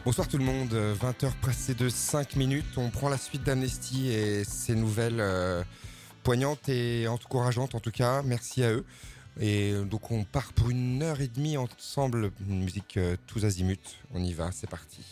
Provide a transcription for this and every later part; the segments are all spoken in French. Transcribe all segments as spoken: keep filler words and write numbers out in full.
Bonsoir tout le monde, vingt heures passées de cinq minutes, on prend la suite d'Amnesty et ces nouvelles euh, poignantes et encourageantes en tout cas, merci à eux. Et donc on part pour une heure et demie ensemble, une musique euh, tous azimuts, on y va, c'est parti.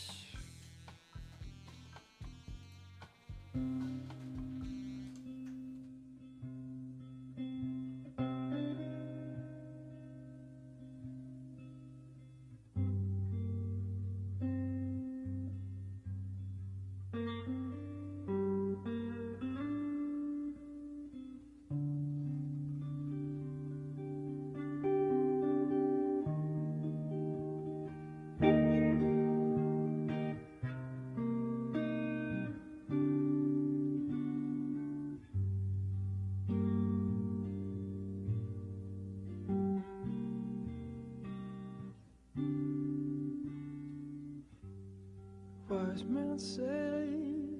Wise men say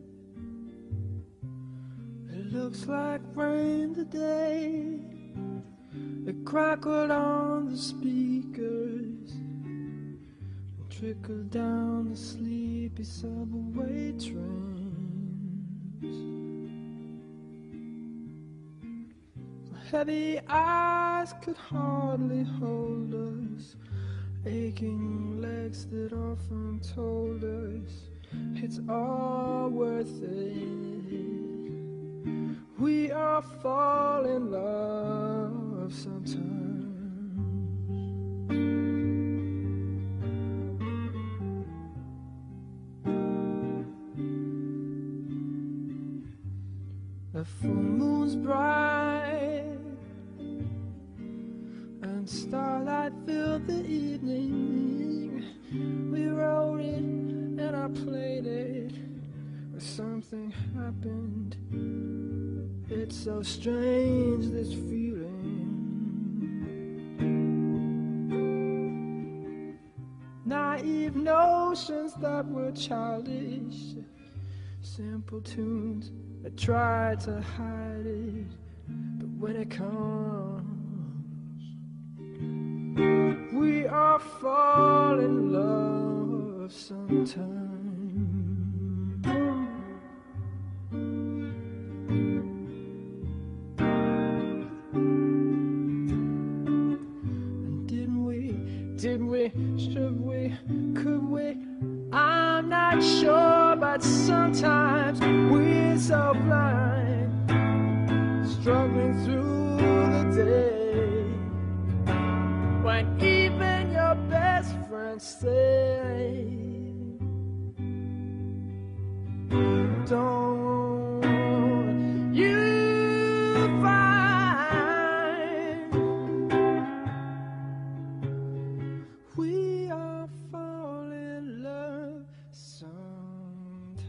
it looks like rain today. It crackled on the speakers and trickled down the sleepy subway trains. Heavy eyes could hardly hold us, aching legs that often told us it's all worth it. We all fall in love sometimes. The full moon's bright and starlight filled the evening. We wrote it and I played it, but something happened. It's so strange, this feeling. Naive notions that were childish, simple tunes that tried to hide it, but when it comes, we all fall in love sometimes. And didn't we, did we, should we, could we? I'm not sure, but sometimes we're so blind, struggling through the day, when even your best friends say, don't you find we all fall in love sometimes.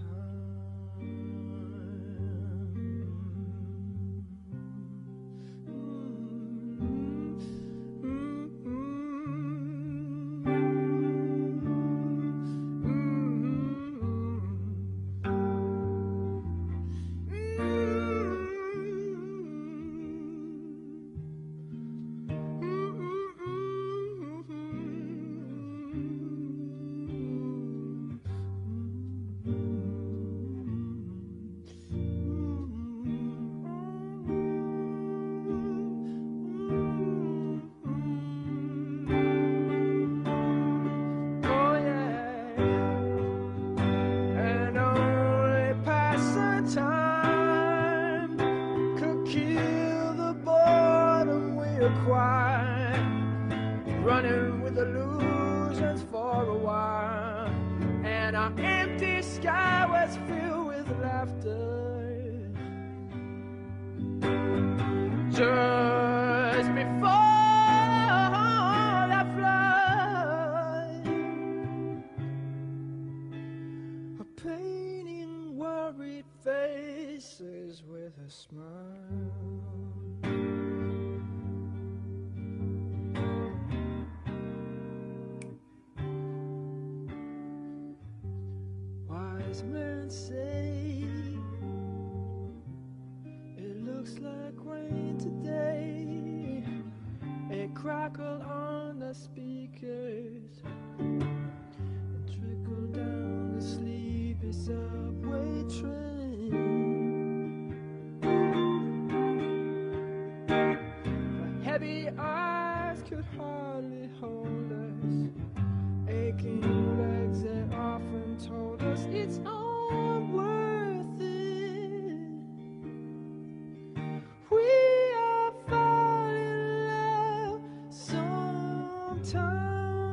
Running with illusions for a while, and our empty sky was filled with laughter. Just before the flood, a painting worried faces with a smile. Wise men say it looks like rain today. It crackled on the speakers and trickled down legs that often told us it's all worth it. We all fall in love sometimes.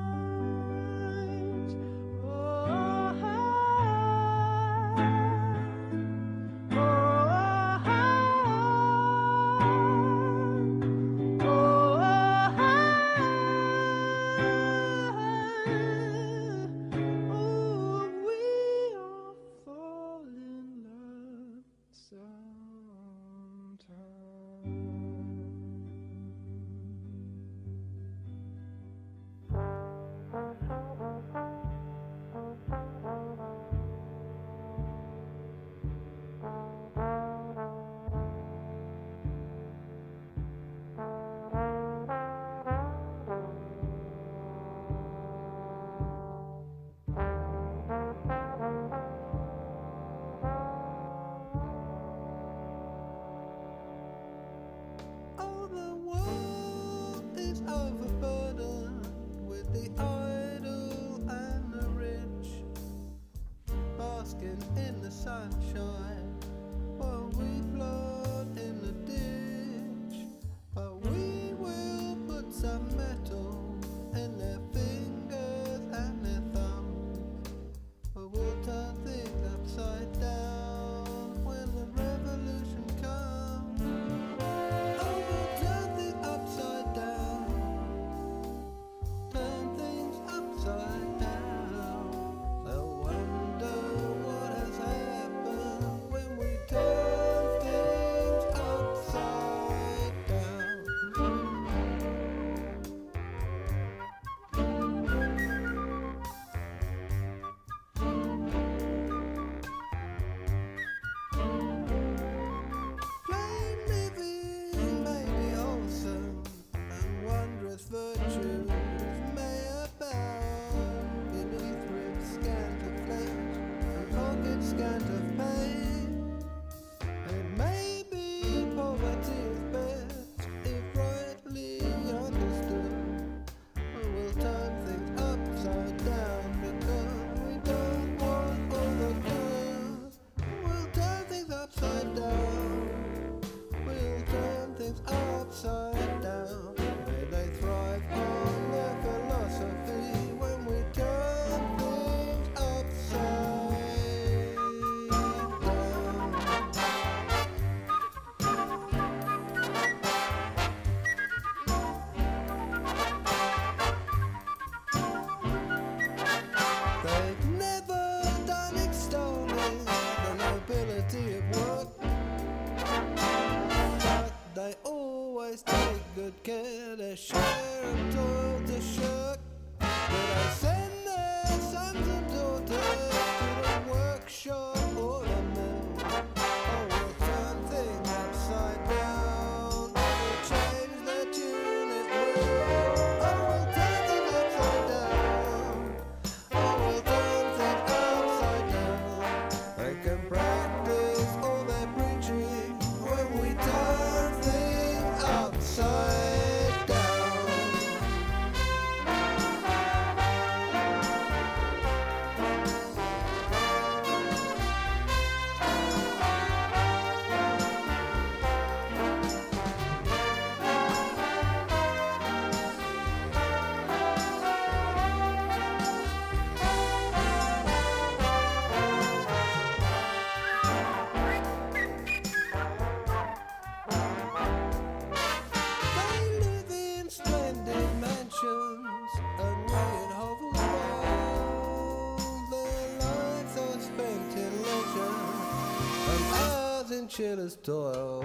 Chiller's toil.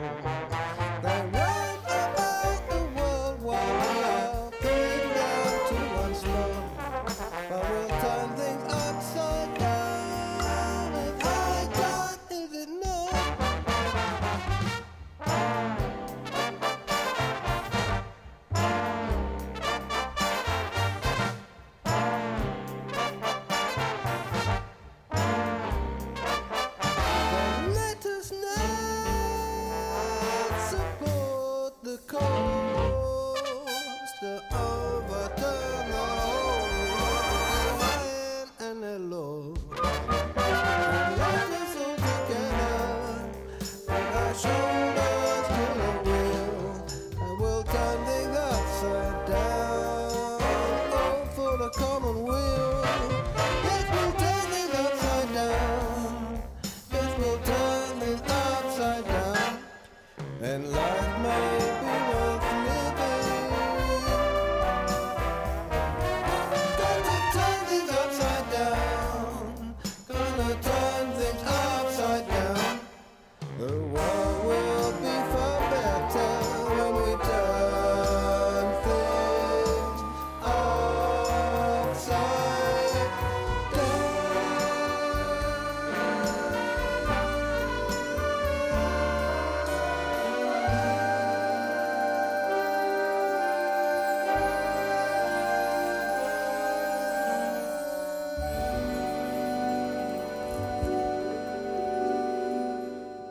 They run about the world while we are pinned down to one spot. But we'll turn things upside down. If high tide is it not? Then let us know.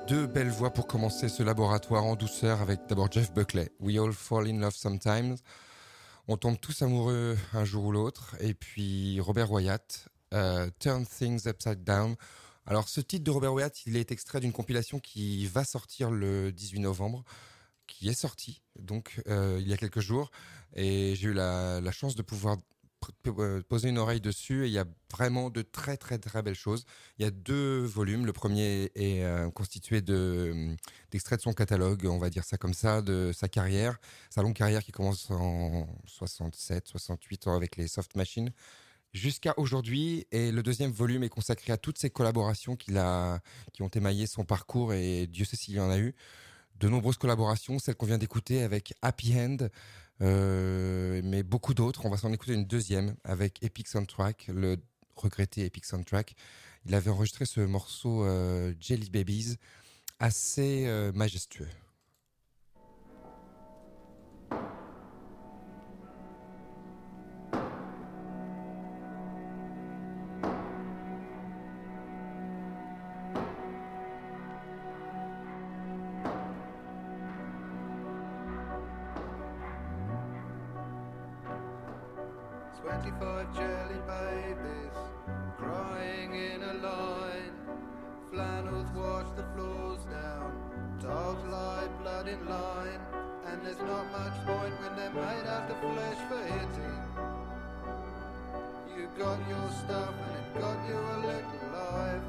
Deux belles voix pour commencer ce laboratoire en douceur avec d'abord Jeff Buckley, We All Fall in Love Sometimes. On tombe tous amoureux un jour ou l'autre. Et puis Robert Wyatt, uh, Turn Things Upside Down. Alors ce titre de Robert Wyatt, il est extrait d'une compilation qui va sortir le dix-huit novembre, qui est sortie donc euh, il y a quelques jours. Et j'ai eu la, la chance de pouvoir poser une oreille dessus et il y a vraiment de très très très belles choses. Il y a deux volumes. Le premier est euh, constitué de, d'extraits de son catalogue, on va dire ça comme ça, de sa carrière, sa longue carrière qui commence en soixante-sept soixante-huit ans avec les Soft Machines jusqu'à aujourd'hui. Et le deuxième volume est consacré à toutes ces collaborations qu'il a, qui ont émaillé son parcours et Dieu sait s'il y en a eu. De nombreuses collaborations, celle qu'on vient d'écouter avec Happy End, Euh, mais beaucoup d'autres. On va s'en écouter une deuxième avec Epic Soundtrack, le regretté Epic Soundtrack. Il avait enregistré ce morceau euh, Jelly Babies, assez euh, majestueux. Twenty-five jelly babies crying in a line. Flannels wash the floors down. Dogs lie blood in line. And there's not much point when they're made out of flesh for hitting. You got your stuff and it got you a little life.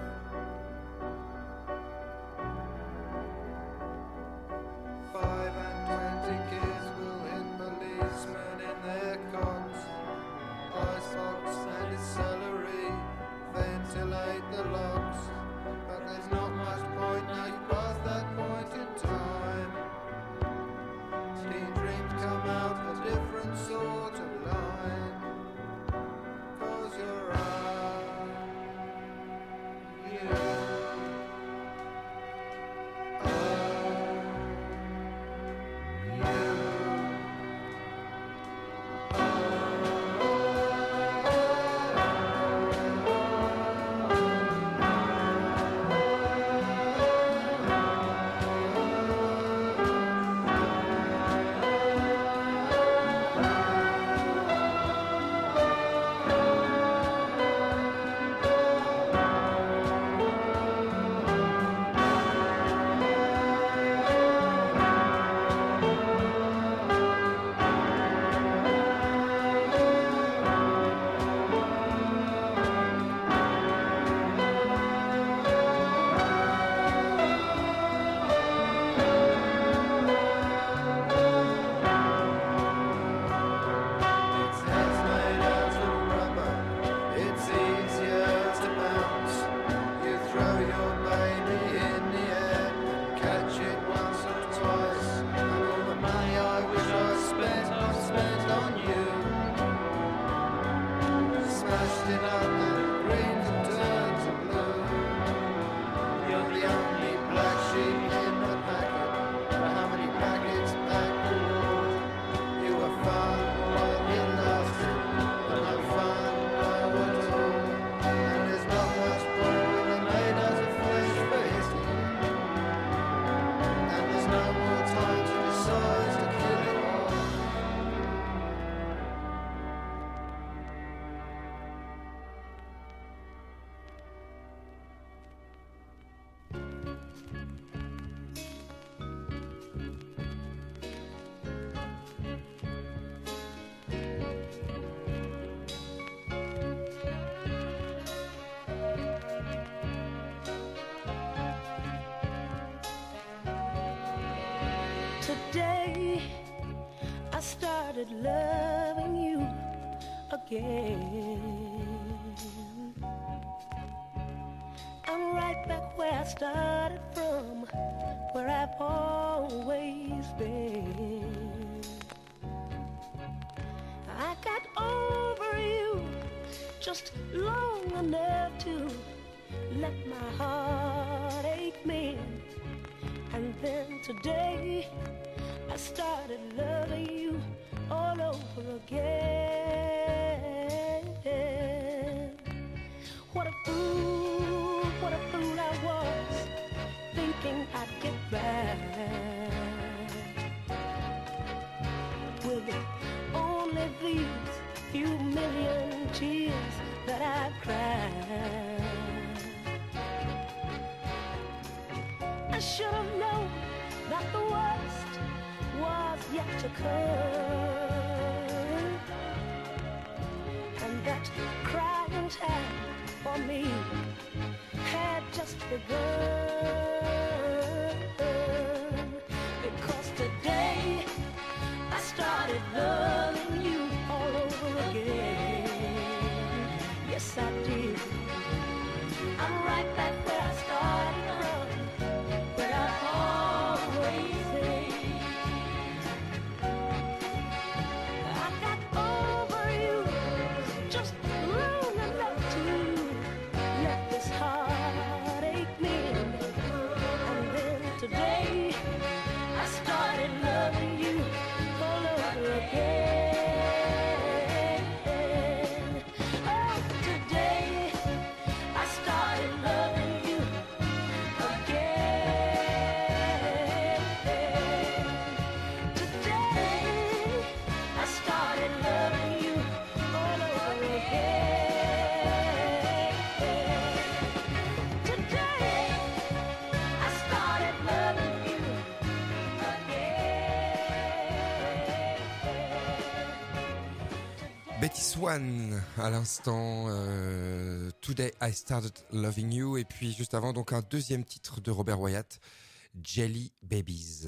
Five and twenty kids will hit policemen in their cots. Icebox and its celery, ventilate the locks. But there's not much point now you pass that point in time. Teen dreams come out a different sort of line. Cause you're out, you Today I started loving you again. I'm right back where I started from, where I've always been. I got over you just long enough to let my heart ache mend. And then today I started loving you all over again. What a fool, what a fool I was, thinking I've cried. I should have known that the worst was yet to come, and that crying time for me had just begun. Because today I started loving you all over again. Yes, I did. I'm right back where I started from, where I always been. I got over you just long enough to let this heartache mend. And then today I started loving you all over again. Oh, today I started loving you again. Today I started loving you all over again. Today I started loving you again. Betty Swan à l'instant, euh, Today I Started Loving You, et puis juste avant donc un deuxième titre de Robert Wyatt, Jelly Babies.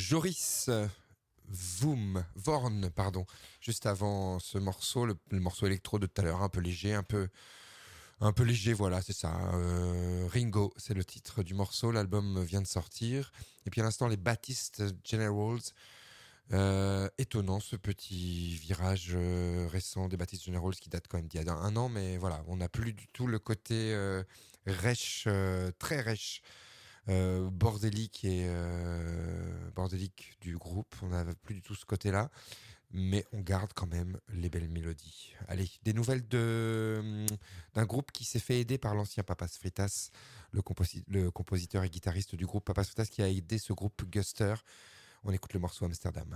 Joris Voom, Vorn, pardon. Juste avant ce morceau, le, le morceau électro de tout à l'heure, un peu léger, un peu, un peu léger, voilà, c'est ça. Euh, Ringo, c'est le titre du morceau. L'album vient de sortir. Et puis à l'instant, les Baptiste Generals. Euh, étonnant ce petit virage euh, récent des Baptiste Generals qui date quand même d'il y a un an, mais voilà, on n'a plus du tout le côté euh, rêche, euh, très rêche. Euh, bordélique et euh, bordélique du groupe, on n'a plus du tout ce côté-là, mais on garde quand même les belles mélodies. Allez, des nouvelles de d'un groupe qui s'est fait aider par l'ancien Papas Fritas, le, composi- le compositeur et guitariste du groupe Papas Fritas qui a aidé ce groupe Guster. On écoute le morceau Amsterdam.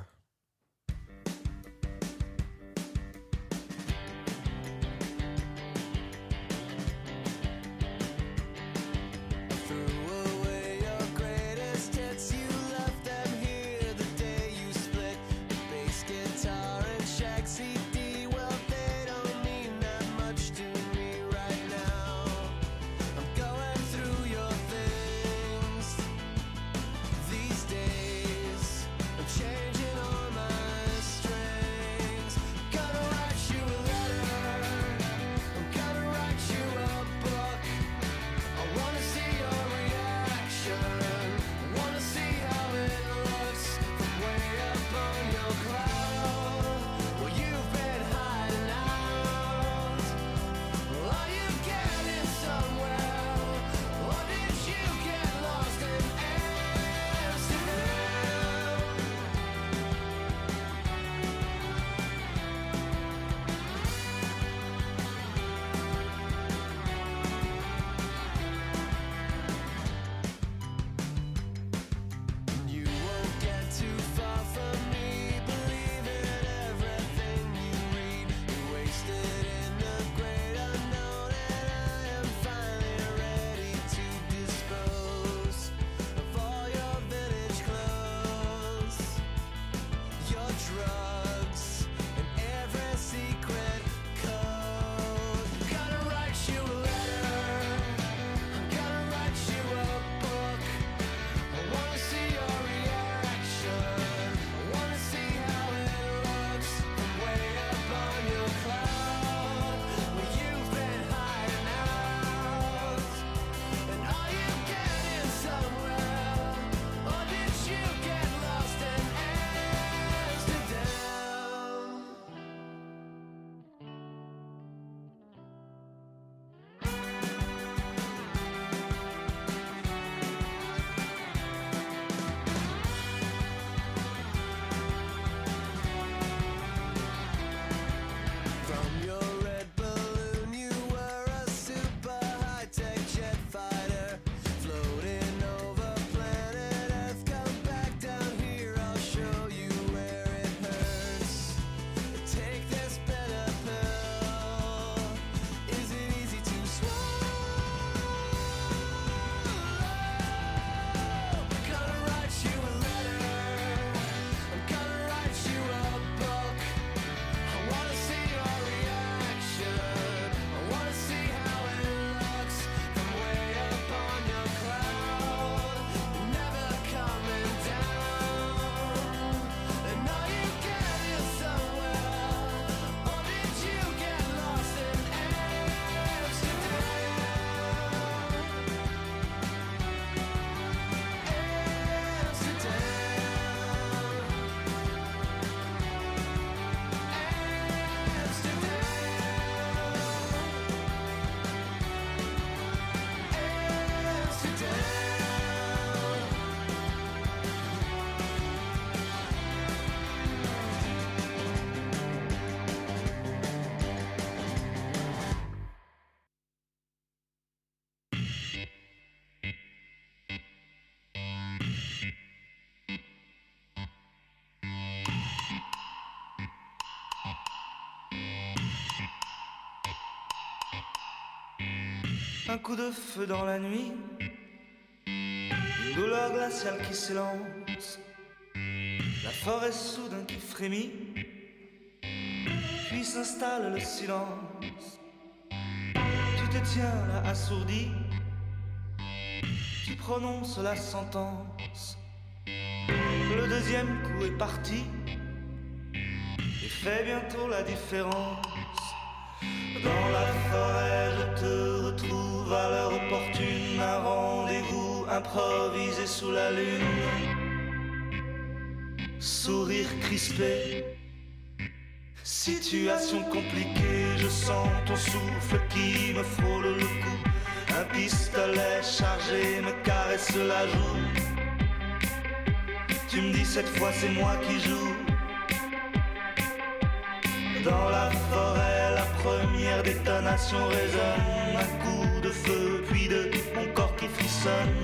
Un coup de feu dans la nuit, une douleur glaciale qui s'élance, la forêt soudain qui frémit, puis s'installe le silence. Tu te tiens là assourdi, tu prononces la sentence. Le deuxième coup est parti et fait bientôt la différence. Dans la forêt, je te retrouve à l'heure opportune, un rendez-vous improvisé sous la lune. Sourire crispé, situation compliquée, je sens ton souffle qui me frôle le cou. Un pistolet chargé me caresse la joue. Tu me dis cette fois c'est moi qui joue. Dans la forêt, la première détonation résonne. Un coup de feu, puis de mon corps qui frissonne,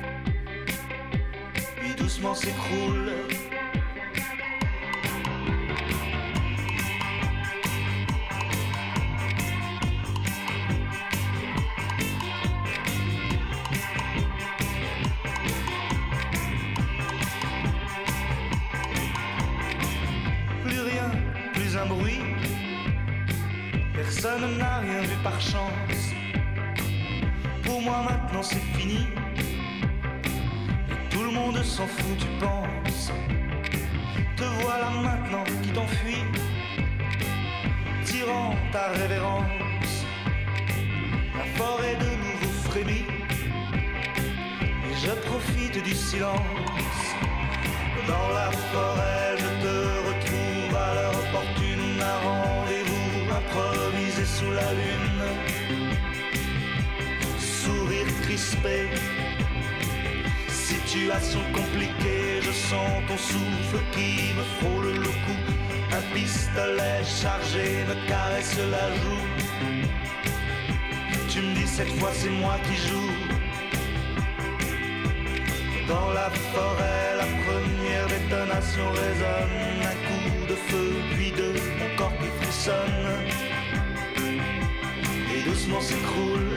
puis doucement s'écroule. Un bruit, personne n'a rien vu par chance. Pour moi maintenant c'est fini, et tout le monde s'en fout, tu penses. Te voilà maintenant qui t'enfuis, tirant ta révérence. La forêt de nouveau frémit, et je profite du silence. Dans la forêt je te retrouve à l'heure opportune, un rendez-vous improvisé sous la lune. Sourire crispé, situation compliquée, je sens ton souffle qui me frôle le cou. Un pistolet chargé me caresse la joue. Tu me dis cette fois c'est moi qui joue. Dans la forêt, la première détonation résonne. Un coup de feu, puis deux, mon corps qui frissonne, et doucement s'écroule.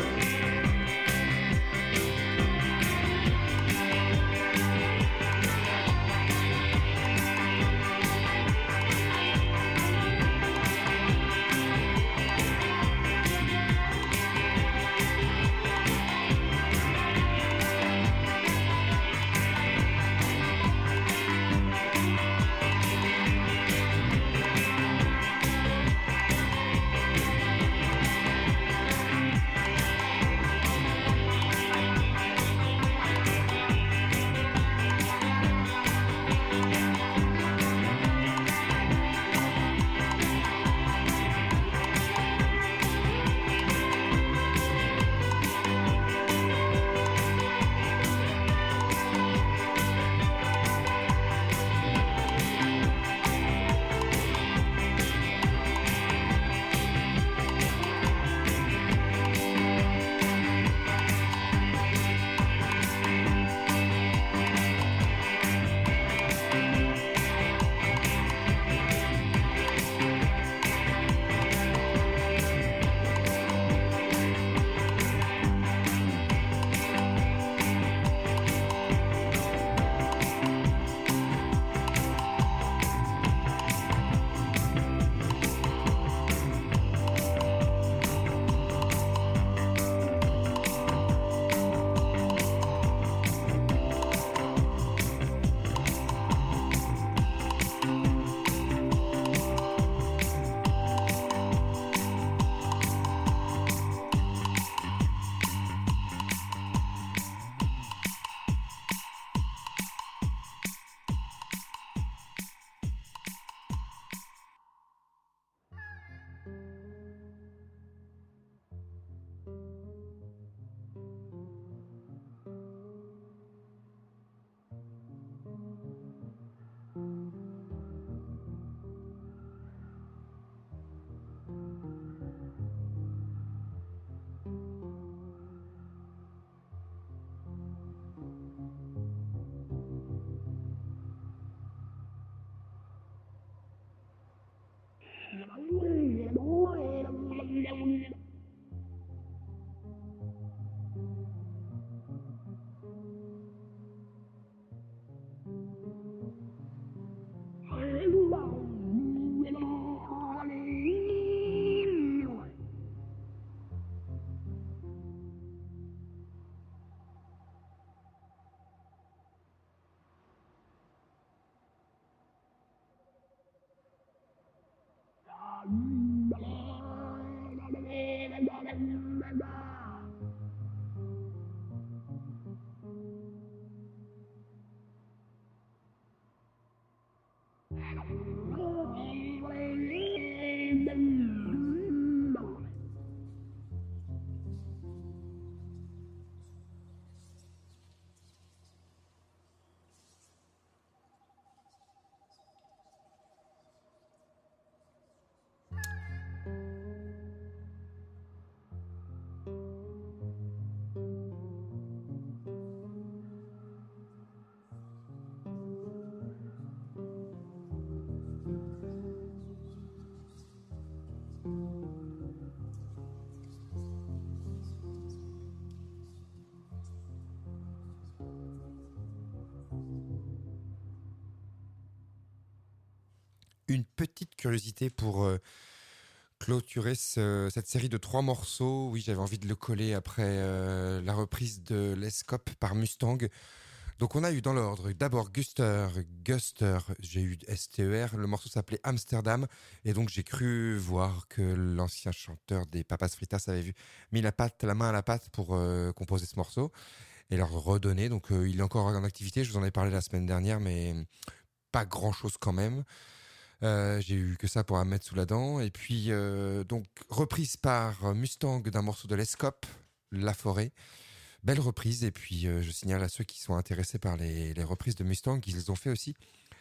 Une petite curiosité pour euh, clôturer ce- cette série de trois morceaux. Oui, j'avais envie de le coller après euh, la reprise de l'Escope par Mustang. Donc on a eu dans l'ordre d'abord Guster, Guster, j'ai eu S T E R, le morceau s'appelait Amsterdam, et donc j'ai cru voir que l'ancien chanteur des Papas Fritas avait vu, mis la, patte, la main à la pâte pour euh, composer ce morceau et leur redonner. Donc euh, il est encore en activité, je vous en ai parlé la semaine dernière, mais pas grand chose quand même. Euh, j'ai eu que ça pour la mettre sous la dent. Et puis, euh, donc, reprise par Mustang d'un morceau de l'Escope, La Forêt. Belle reprise. Et puis, euh, je signale à ceux qui sont intéressés par les, les reprises de Mustang qu'ils ont fait aussi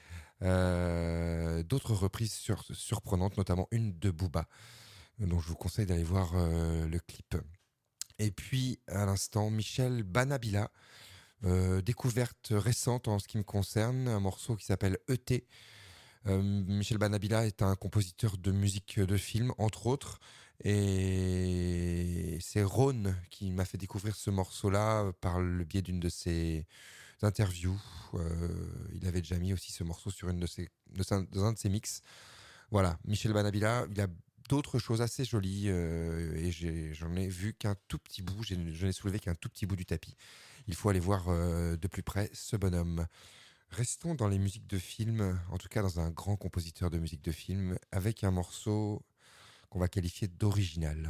euh, d'autres reprises sur, surprenantes, notamment une de Booba. Donc, je vous conseille d'aller voir euh, le clip. Et puis, à l'instant, Michel Banabila, euh, découverte récente en ce qui me concerne, un morceau qui s'appelle E T. Euh, Michel Banabila est un compositeur de musique de film, entre autres, et c'est Rhône qui m'a fait découvrir ce morceau-là par le biais d'une de ses interviews. Euh, il avait déjà mis aussi ce morceau sur une de ses, de sa- dans un de ses mix. Voilà, Michel Banabila, il a d'autres choses assez jolies euh, et j'ai, j'en ai vu qu'un tout petit bout, j'ai, je n'ai soulevé qu'un tout petit bout du tapis. Il faut aller voir euh, de plus près ce bonhomme. Restons dans les musiques de film, en tout cas dans un grand compositeur de musique de film, avec un morceau qu'on va qualifier d'original.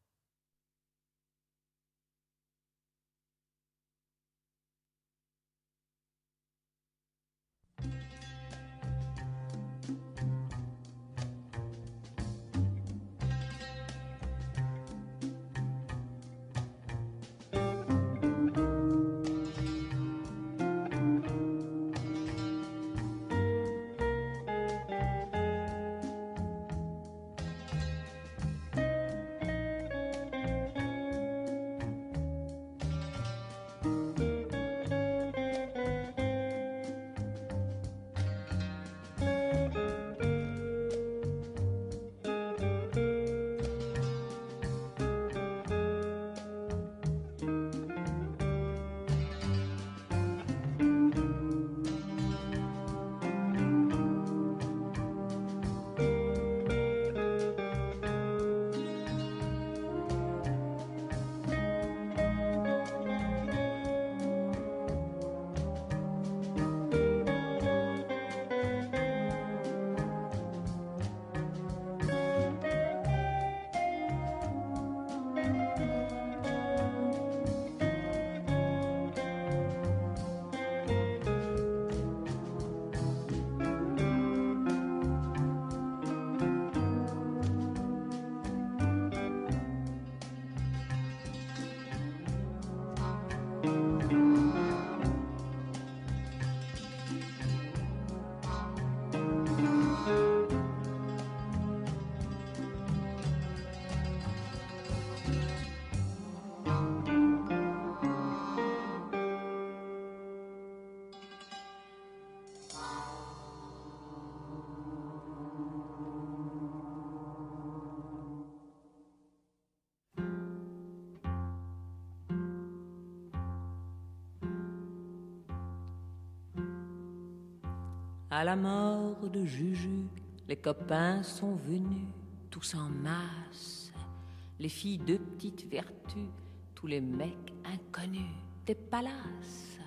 À la mort de Juju, les copains sont venus, tous en masse. Les filles de petite vertu, tous les mecs inconnus, des palaces.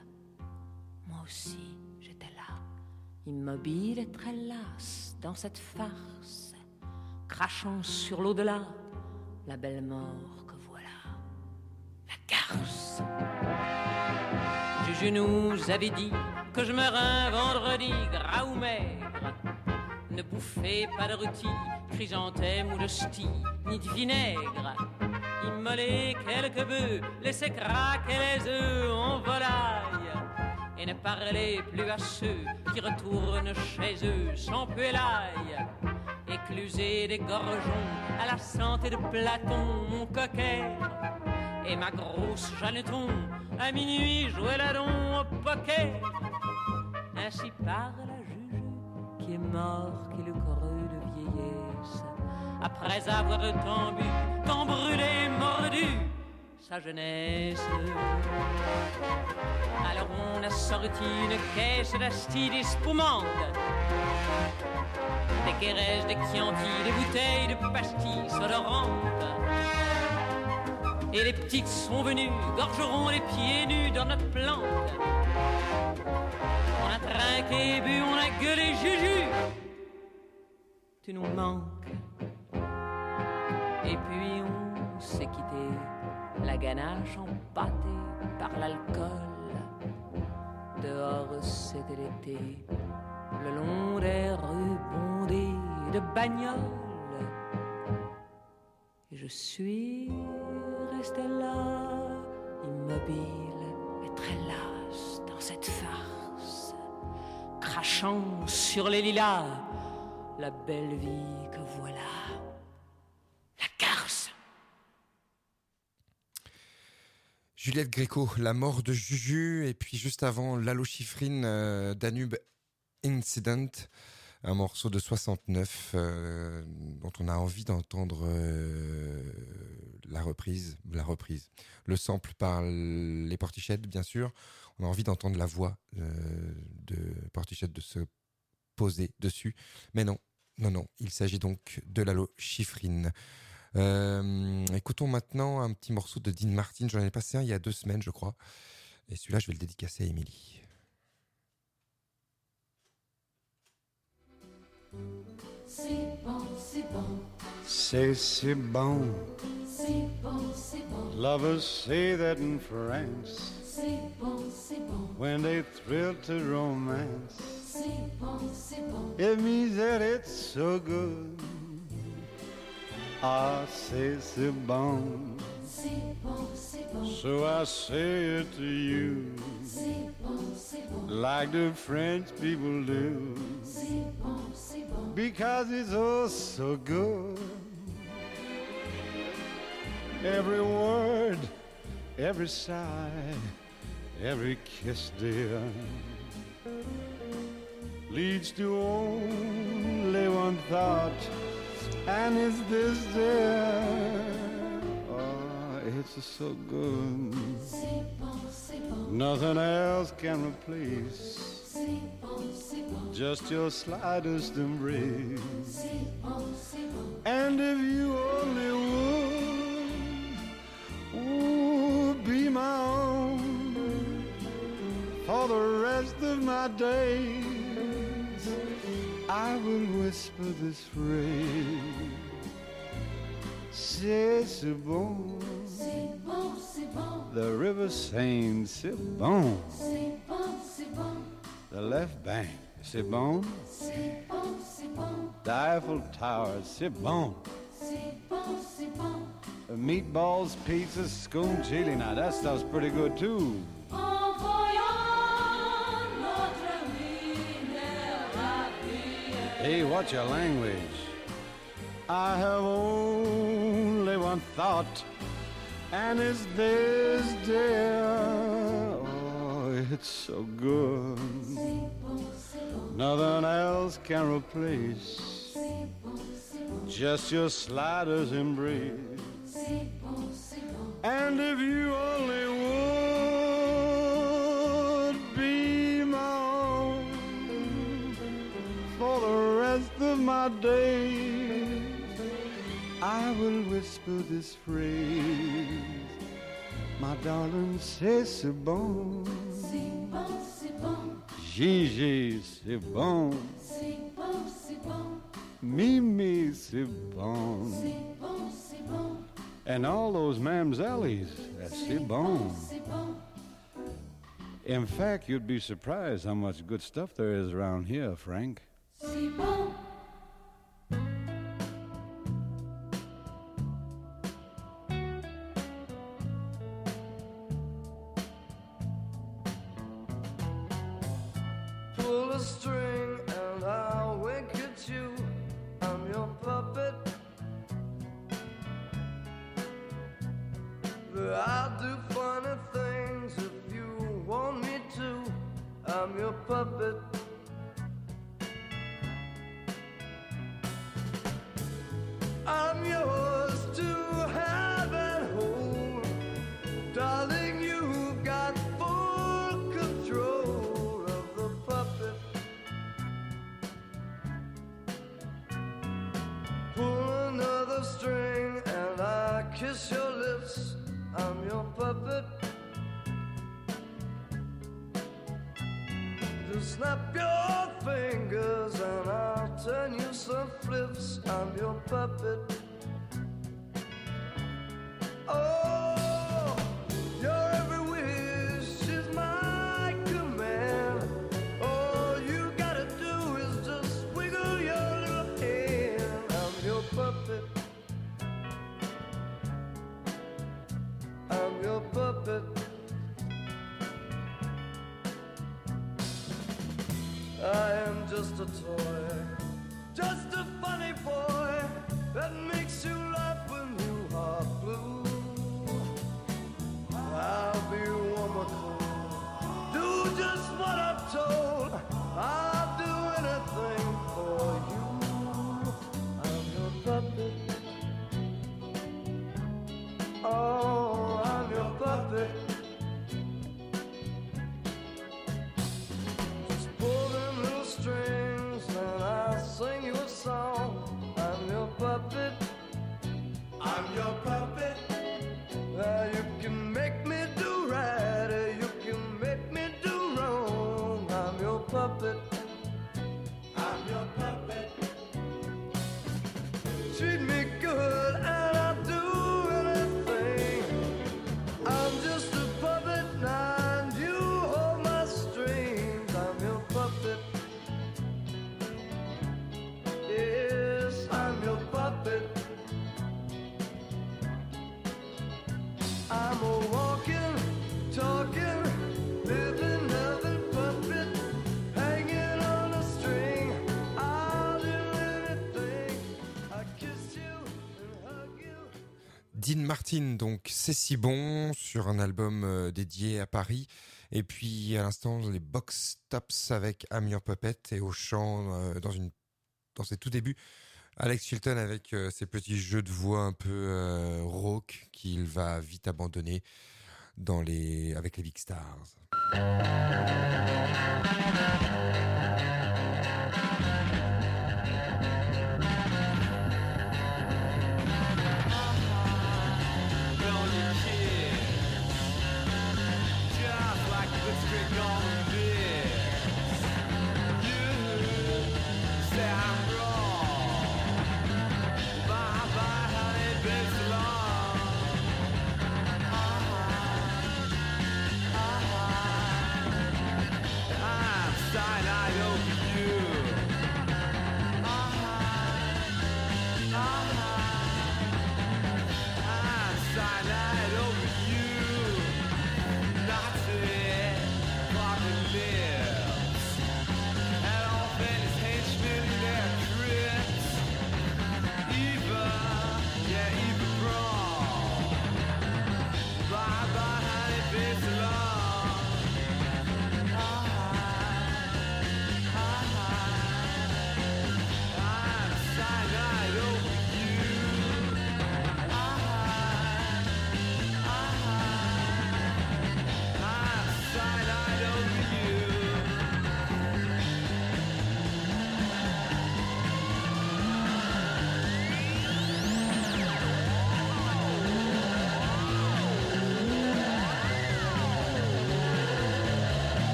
Moi aussi, j'étais là, immobile et très lasse, dans cette farce, crachant sur l'au-delà, la belle mort que voilà, la garce. Juju nous avait dit que je meurs un vendredi, gras ou maigre. Ne bouffez pas de rôti, chrysanthème ou de stie, ni de vinaigre. Immolez quelques bœufs, laissez craquer les œufs en volaille. Et ne parlez plus à ceux qui retournent chez eux sans puélaille. Et éclusé des gorgeons, à la santé de Platon, mon coquet. Et ma grosse Jeanneton, à minuit jouait l'adon au poker. Ainsi parle la Juju, qui est mort, qui le creux de vieillesse, après avoir tant bu, tant brûlé, mordu sa jeunesse. Alors on a sorti une caisse d'astis, des spumantes, des Guérèges, des Chianti, des bouteilles de pastilles odorantes. Et les petites sont venues, gorgeront les pieds nus dans notre plante. On a trinqué, bu, on a gueulé, Juju, tu nous manques. Et puis on s'est quitté, la ganache empâtée par l'alcool. Dehors c'était l'été, le long des rues bondées de bagnoles. Et je suis restée là, immobile et très lasse dans cette farce, crachant sur les lilas la belle vie que voilà. Juliette Gréco, La mort de Juju, et puis juste avant, Lalo Schifrin, euh, Danube Incident, un morceau de soixante-neuf euh, dont on a envie d'entendre euh, la reprise, la reprise, le sample par les Portichettes, bien sûr. On a envie d'entendre la voix euh, de Portichette de se poser dessus, mais non, non, non, il s'agit donc de Lalo Schifrin. Euh, écoutons maintenant un petit morceau de Dean Martin. J'en ai passé un il y a deux semaines, je crois. Et celui-là, je vais le dédicacer à Émilie. C'est bon, c'est bon. C'est c'est bon. C'est bon, c'est bon. Lovers say that in France. C'est bon, c'est bon. When they thrill to romance. C'est bon, c'est bon. It means that it's so good. Ah, c'est c'est bon. C'est bon, c'est bon. So I say it to you. C'est bon, c'est bon. Like the French people do. C'est bon, c'est bon. Because it's oh so good. Every word, every sigh, every kiss, dear, leads to only one thought. And it's this, dear. Oh, it's so good. C'est bon, c'est bon. Nothing else can replace. C'est bon, c'est bon. Just your slightest embrace. C'est bon, c'est bon. And if you only would, ooh, be my own for the rest of my days, I will whisper this phrase. C'est c'est bon. C'est bon, c'est bon. The river Seine, c'est bon. C'est bon, c'est bon. The left bank, c'est bon. C'est bon, c'est bon. The Eiffel Tower, c'est bon. C'est bon, c'est bon. The meatballs, pizza, scone chili, now that stuff's pretty good too. En voyant notre minéraille. Hey, what's your language? I have only one thought, and it's this, dear. Oh, it's so good. C'est bon, c'est bon. Nothing else can replace C'est bon, c'est bon. just your slightest embrace. C'est bon, c'est bon. And if you only would be my own for the rest of my days, I will whisper this phrase. My darling, c'est c'est bon. C'est bon, c'est bon. Gigi, c'est bon. C'est bon, c'est bon. Mimi, c'est bon. C'est bon, c'est bon. And all those mamsellies, c'est bon. C'est bon. In fact, you'd be surprised how much good stuff there is around here, Frank. C'est bon. Pull a string and I'll wink at you. I'm your I'll do funny things if you want me to. I'm your puppet. I'm yours to have and hold. Darling, you've got full control of the puppet. Pull another string and I kiss your lips. I'm your puppet. Just snap your fingers and I'll turn you some flips. I'm your puppet. Oh, your every wish is my command. All you gotta do is just wiggle your little hand. I'm your puppet. I'm your puppet. I am just a toy, just a funny boy that makes you laugh when you are blue. I'll be warm or cold, do just what I'm told. I'll do anything for you. I'm your puppet. Oh, I'm your puppet. Strings and I'll sing you a song. I'm your puppet. I'm your puppet. Uh, you can make me do right, or you can make me do wrong. I'm your puppet. I'm your puppet. Treat me good and I'll do anything. I'm just a puppet now and you hold my strings. I'm your puppet. Yes, I'm your puppet. I'm a walking, talking, living, loving puppet, hanging on a string. I'll do anything. I kiss you and hug you. Dean Martin, donc c'est si bon, sur un album euh, dédié à Paris. Et puis à l'instant, les Box Tops avec I'm Your Puppet, et au chant, euh, dans une dans ses tout débuts, Alex Chilton avec euh, ses petits jeux de voix un peu euh, rauques qu'il va vite abandonner dans les avec les Big Stars. Cyanide over you, Nazi, fucking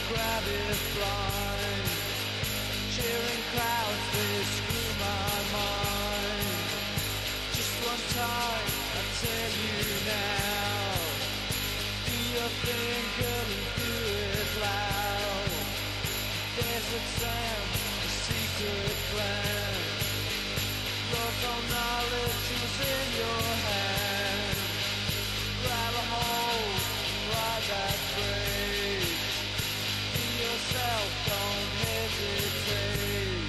grab it blind. Cheering crowds, they screw my mind. Just one time, I tell you now. Do your thing, girl, and do it loud. Desert sand, a secret plan. Love's all knowledge is in your hand. Grab a hold, ride that bridge. Be yourself, don't hesitate.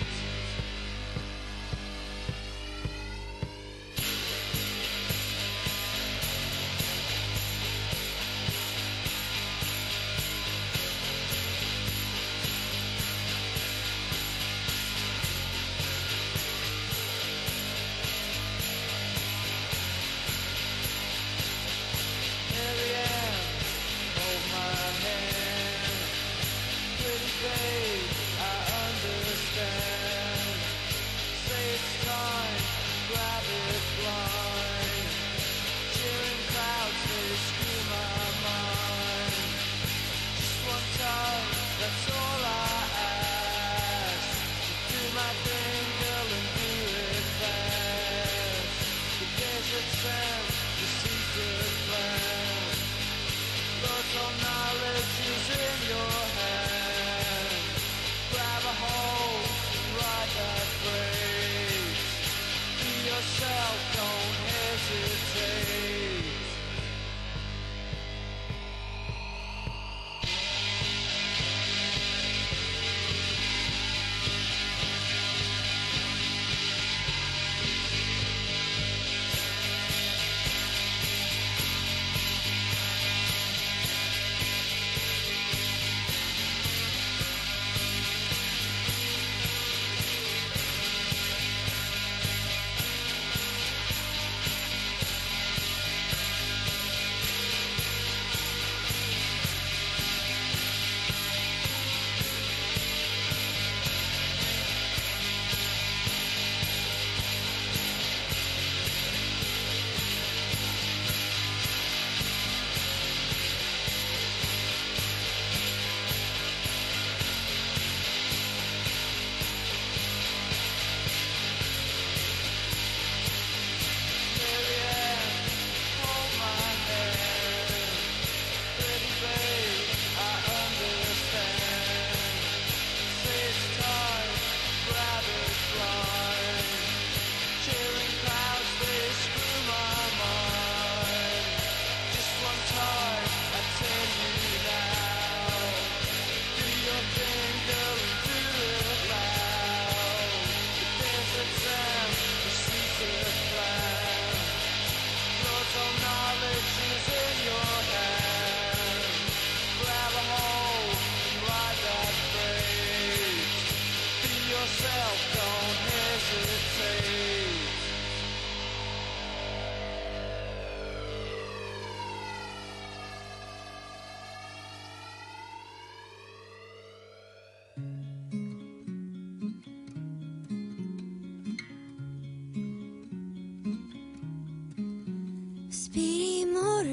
Speedy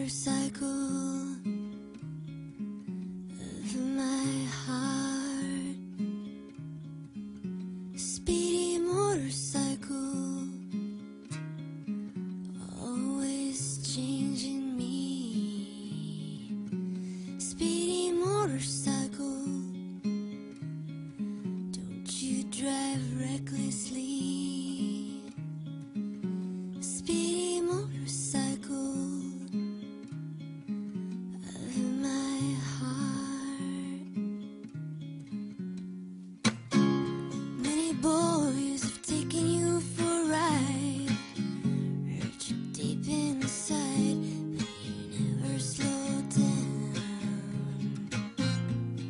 motorcycle of my heart. Speedy motorcycle, always changing me. Speedy motorcycle, don't you drive recklessly. Speedy motorcycle of my heart. Many boys have taken you for a ride, hurt you deep inside, but you never slow down.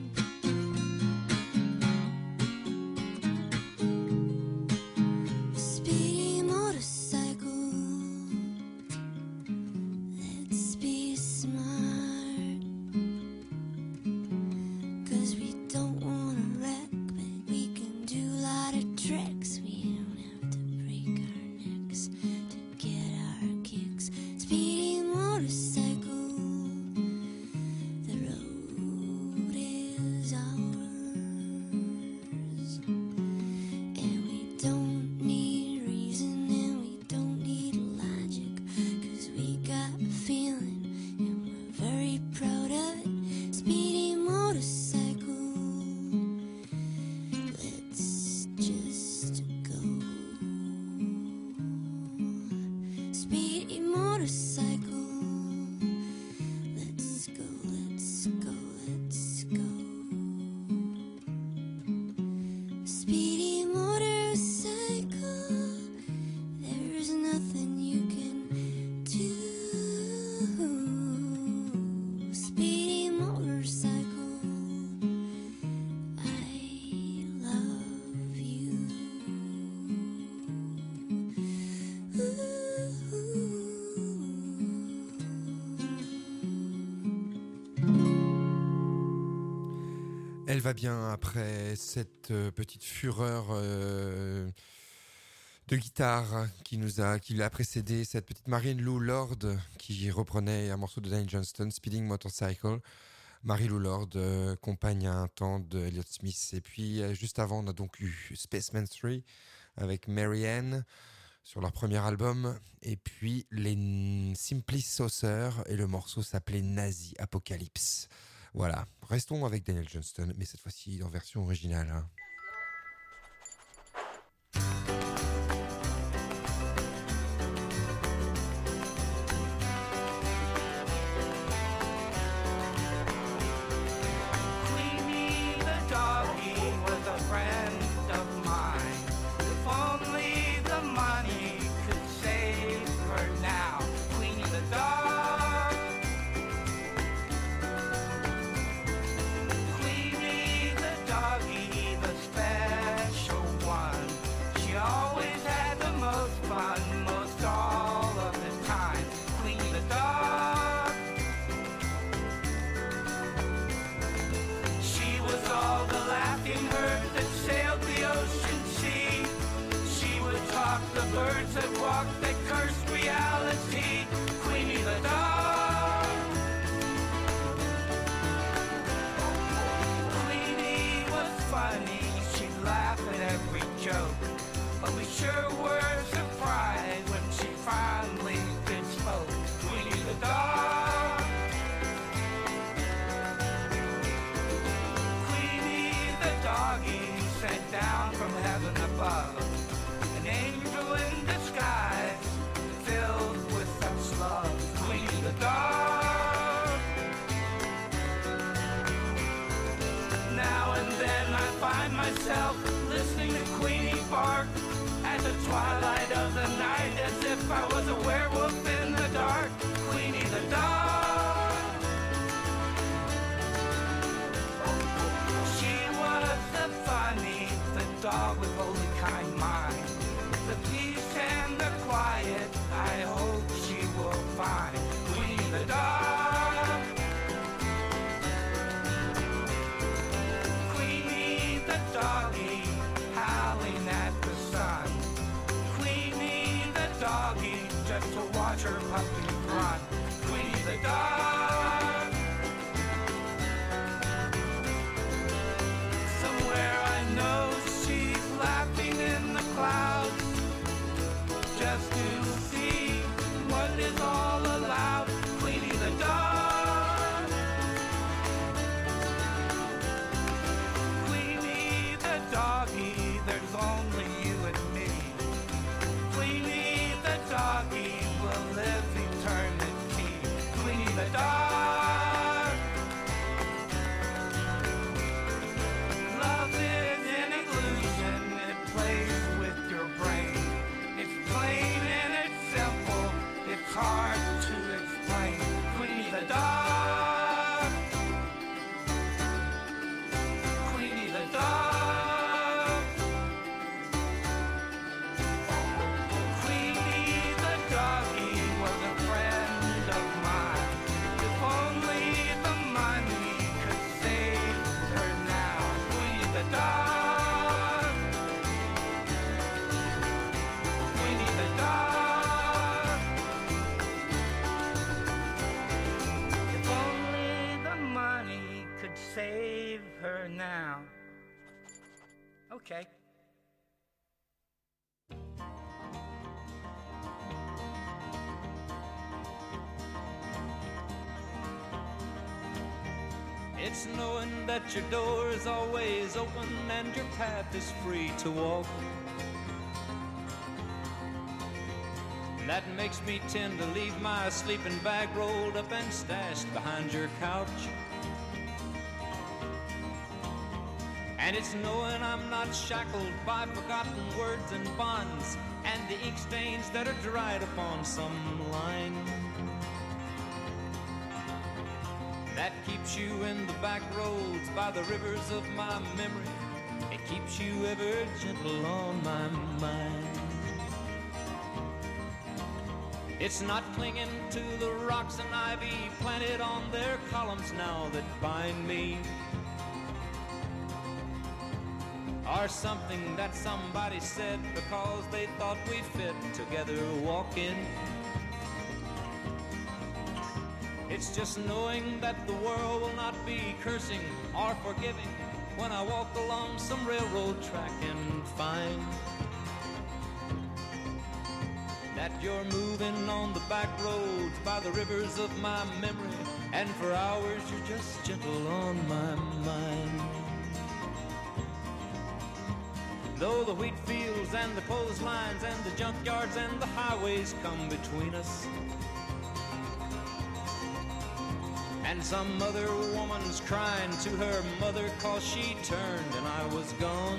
Elle va bien après cette euh, petite fureur euh, de guitare qui nous a, qui l'a précédé, cette petite Mary-Lou Lord qui reprenait un morceau de Danny Johnston, Speeding Motorcycle. Mary-Lou Lord, euh, compagne à un temps de Elliott Smith. Et puis euh, juste avant, on a donc eu Spaceman trois avec Marianne sur leur premier album. Et puis les Simply Saucer et le morceau s'appelait Nazi Apocalypse. Voilà, restons avec Daniel Johnston, mais cette fois-ci en version originale. Hein. Queenie the doggy was a friend of mine. If only the money could save her now. Queenie the dog. Most all of the time, Queenie the dog. She was all the laughing herd that sailed the ocean sea. She would talk the birds that walked, that cursed reality. Queenie the dog. Queenie was funny, she'd laugh at every joke. But we sure were surprised when she finally did spoke. Queenie the dog. Queenie the doggy sent down from heaven above. An angel in disguise filled with such love. Queenie the dog. Now and then I find myself listening to Queenie bark at the twilight of the night, as if I was a werewolf in the dark. Queenie the dog. She was the funny, the dog with holy kind mind. The peace and the quiet, I hope she will find. Queenie the dog. Queenie the doggy, howling at the sun. Queenie the doggy, just to watch her puppy run. Queenie the dog. Somewhere I know she's laughing in the clouds, just to see what is all allowed. Queenie the dog. Queenie the doggy, there's only you and me. Queenie the doggy will live eternity. Queenie the dog. Love is an illusion, it plays with your brain. It's plain and it's simple, it's hard to explain. Queenie the dog. Queenie the dog. Queenie the doggy was a friend of mine. If only the money could save her now. Queenie the dog. Queenie the dog. If only the money could save her now. Okay. It's knowing that your door is always open and your path is free to walk. That makes me tend to leave my sleeping bag rolled up and stashed behind your couch. And it's knowing I'm not shackled by forgotten words and bonds and the ink stains that are dried upon some line. That keeps you in the back roads by the rivers of my memory. It keeps you ever gentle on my mind. It's not clinging to the rocks and ivy planted on their columns now that bind me. or something that somebody said because they thought we fit together walking. It's just knowing that the world will not be cursing or forgiving when I walk along some railroad track and find that you're moving on the back roads by the rivers of my memory, and for hours you're just gentle on my mind. Though the wheat fields and the clotheslines and the junkyards and the highways come between us, and some other woman's crying to her mother 'cause she turned and I was gone,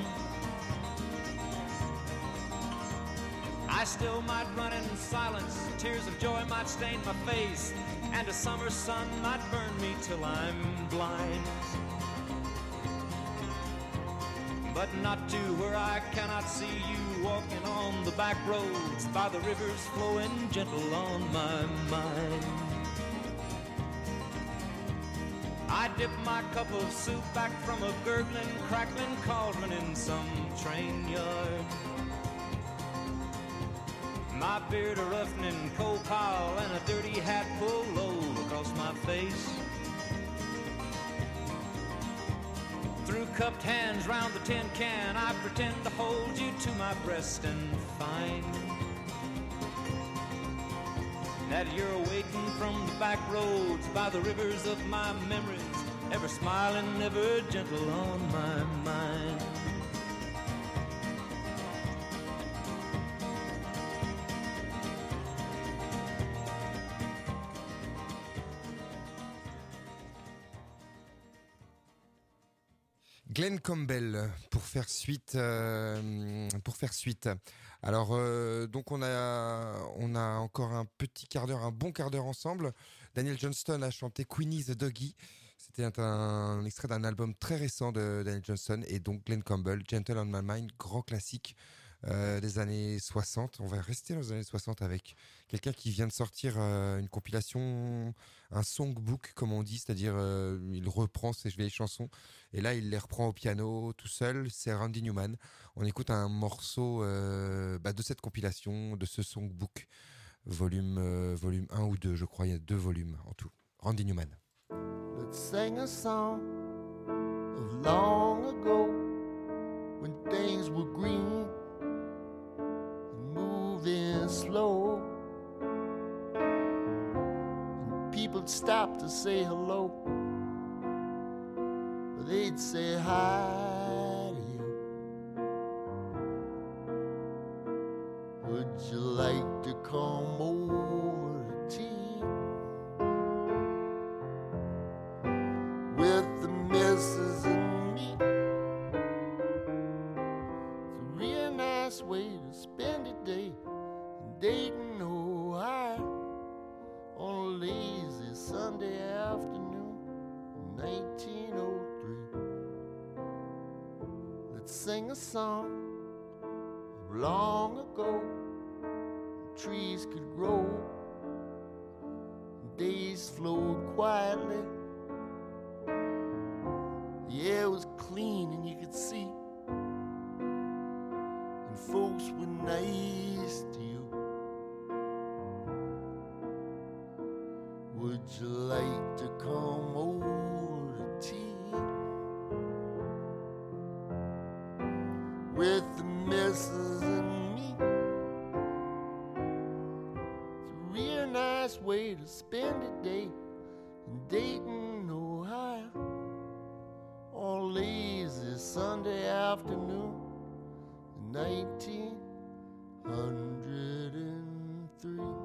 I still might run in silence, tears of joy might stain my face, and a summer sun might burn me till I'm blind. But not to where I cannot see you walking on the back roads by the rivers flowing gentle on my mind. I dip my cup of soup back from a gurgling, crackling cauldron in some train yard. My beard a roughening coal pile and a dirty hat pulled low across my face. Through cupped hands round the tin can, I pretend to hold you to my breast and find that you're waiting from the back roads by the rivers of my memories, ever smiling, ever gentle on my mind. Glenn Campbell pour faire suite. Euh, pour faire suite. Alors euh, donc on a on a encore un petit quart d'heure, un bon quart d'heure ensemble. Daniel Johnston a chanté Queenie the Doggy. C'était un, un extrait d'un album très récent de Daniel Johnston, et donc Glenn Campbell, Gentle on My Mind, grand classique euh, des années soixante. On va rester dans les années soixante avec quelqu'un qui vient de sortir euh, une compilation, un songbook comme on dit, c'est-à-dire euh, il reprend ses vieilles chansons et là il les reprend au piano tout seul. C'est Randy Newman. On écoute un morceau euh, bah, de cette compilation, de ce songbook, volume euh, volume un ou deux, je crois. Il y a deux volumes en tout. Randy Newman. Let's sing a song of long ago when things were green and moving slow, and people'd stop to say hello, but they'd say hi to you. Would you like to come over to tea with the missus and me? It's a real nice way to spend a day in Dayton, Ohio, on a lazy Sunday afternoon in nineteen oh three. Let's sing a song of long ago. Trees could grow, days flowed quietly. The air was clean and you could see, and folks were nice to you. Would you like to come over to tea with the missus and me? It's a real nice way to spend a day in Dayton, Ohio, on lazy Sunday afternoon in nineteen oh three.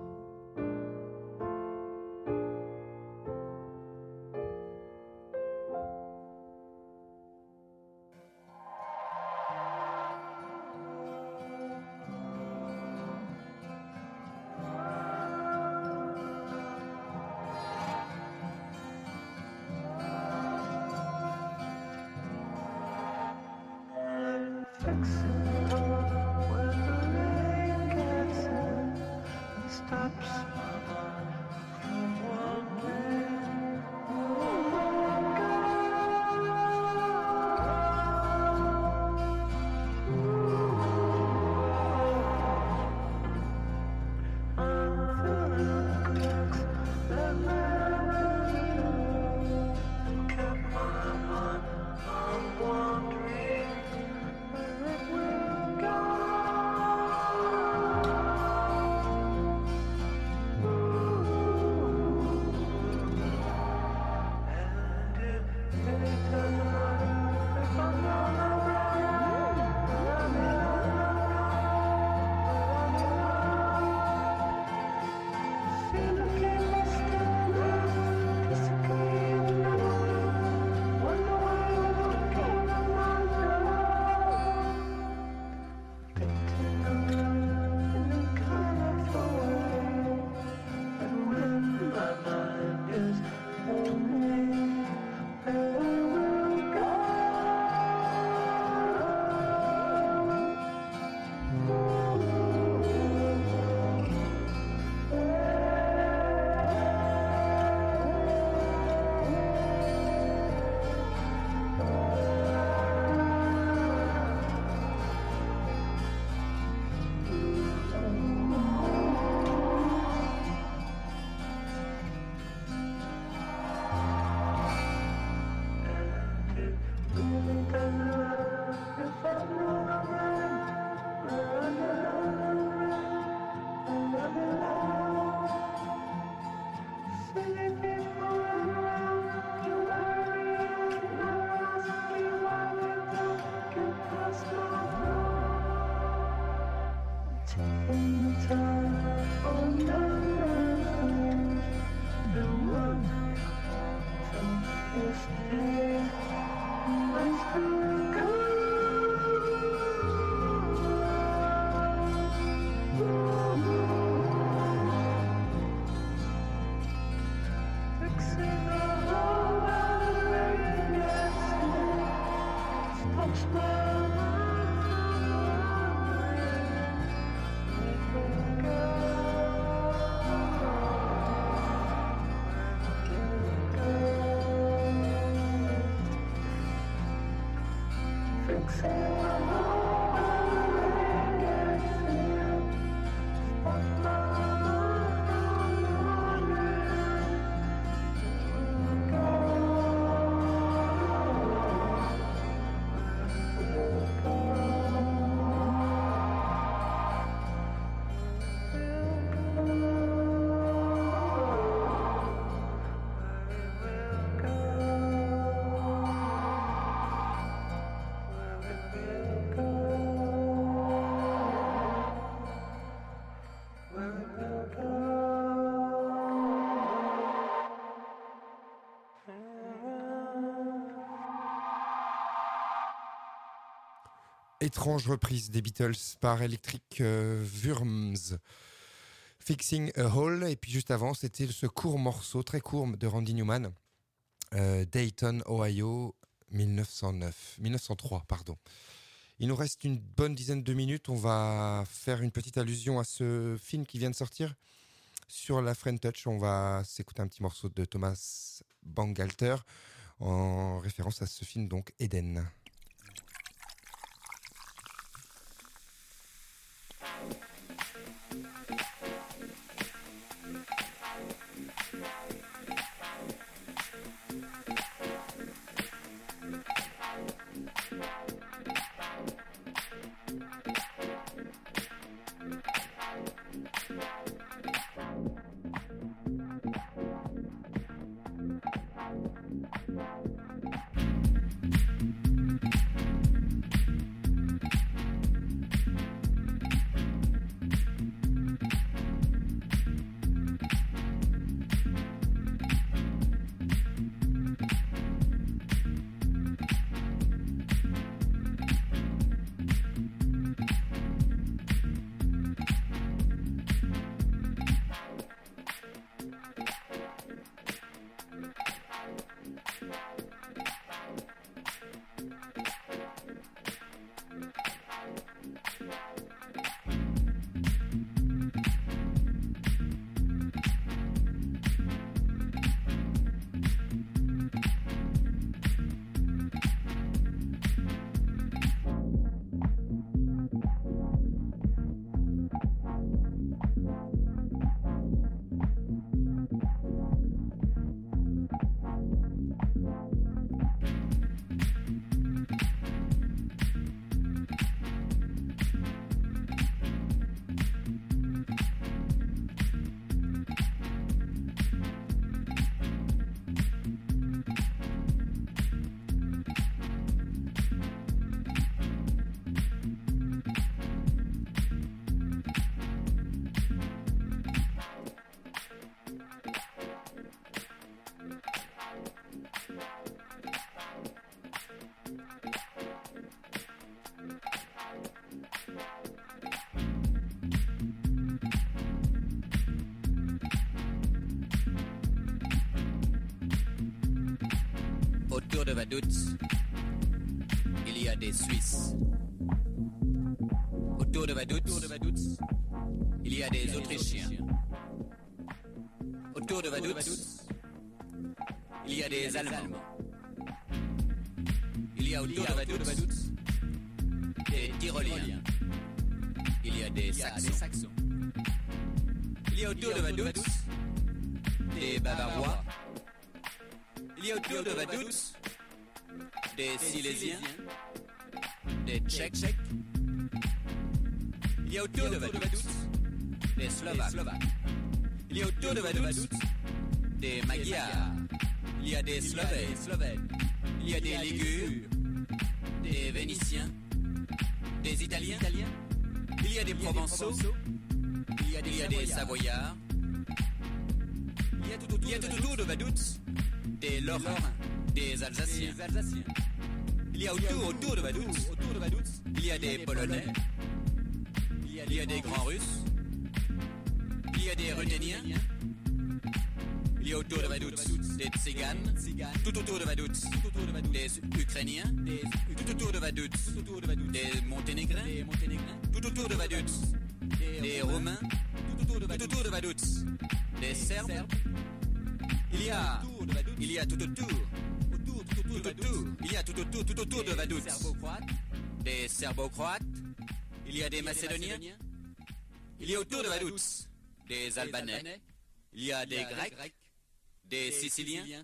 Étrange reprise des Beatles par Electric euh, Worms, Fixing a Hole. Et puis juste avant, c'était ce court morceau, très court, de Randy Newman, euh, Dayton, Ohio, mille neuf cent neuf, mille neuf cent trois, pardon. Il nous reste une bonne dizaine de minutes. On va faire une petite allusion à ce film qui vient de sortir sur la French Touch. On va s'écouter un petit morceau de Thomas Bangalter en référence à ce film, donc Eden. Autour de Vaduz, il y a des Suisses. Autour de Vaduz, il y a des Autrichiens. Autour de Vaduz, il y a des Allemands. Il y a autour de Vaduz des Tyroliens. Il y a des Saxons. Il y a autour de Vaduz des Bavarois. Il y a autour de Vaduz des Silésiens, des Tchèques. Il y a autour de Vaduz des Slovaques. Il y a autour de Vaduz des Magyars. Il y a des Slovènes. Il y a des Ligures, des Vénitiens, des Italiens. Il y a des Provençaux. Il y a des, il y a des Savoyards. Il y a tout autour, il y a tout autour de Vaduz des Lorrains, des Alsaciens. Il y a autour, autour de Vaduz, autour de Vaduz, il y a des Polonais. Il y a des Grands Russes. Il y a des Ruthéniens. Il y a autour de Vaduz des Tziganes. Tout autour de Vaduz des Ukrainiens. Tout autour de Vaduz des Monténégrins. Tout autour de Vaduz des Roumains. Tout autour de Vaduz des Serbes. Il y a, il y a tout autour, tout autour, il y a tout autour, tout autour de Vaduz des Serbo-Croates. Il y a des Macédoniens. Il y a autour de Vaduz des Albanais. Il y a des Grecs, des Siciliens,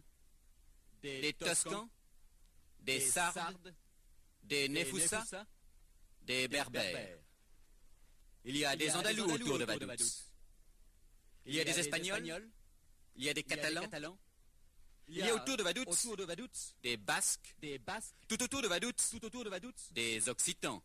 des Toscans, des Sardes, des Néfusa, des Berbères. Il y a des Andalous autour de Vaduz. Il y a des Espagnols. Il y a des Catalans. Il y a autour de Vaduz des Basques. Tout autour de Vaduz des Occitans.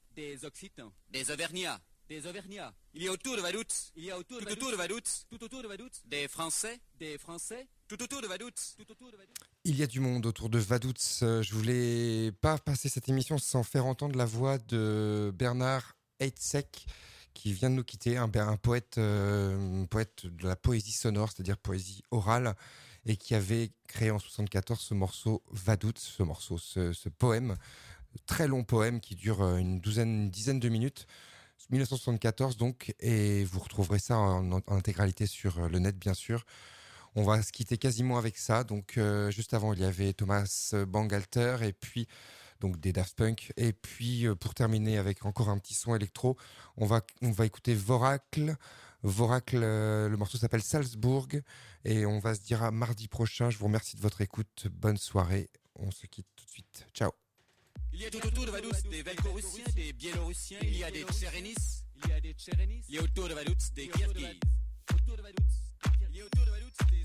Des Auvergnats. Il y a autour de Vaduz. Tout autour de Vaduz des Français. Tout autour de Vaduz. Il y a du monde autour de Vaduz. Je voulais pas passer cette émission sans faire entendre la voix de Bernard Heidsieck, qui vient de nous quitter, un, un poète, euh, poète de la poésie sonore, c'est-à-dire poésie orale, et qui avait créé en soixante-quatorze ce morceau Vaduz, ce morceau, ce, ce poème, très long poème qui dure une douzaine, une dizaine de minutes, dix-neuf cent soixante-quatorze donc, et vous retrouverez ça en, en intégralité sur le net, bien sûr. On va se quitter quasiment avec ça. Donc, euh, juste avant, il y avait Thomas Bangalter et puis donc des Daft Punk. Et puis, euh, pour terminer avec encore un petit son électro, on va on va écouter Voracle. Voracle, euh, le morceau s'appelle Salzbourg et on va se dire à mardi prochain. Je vous remercie de votre écoute. Bonne soirée. On se quitte tout de suite. Ciao. Il y a tout autour de Vaduz des Velkorussiens, des Biélorussiens. Il y a des Tchérénis. Il y a des Tchérénis. Il y a autour de Vaduz des Kirghizes. Autour de Vaduz. Il y a autour de Vaduz des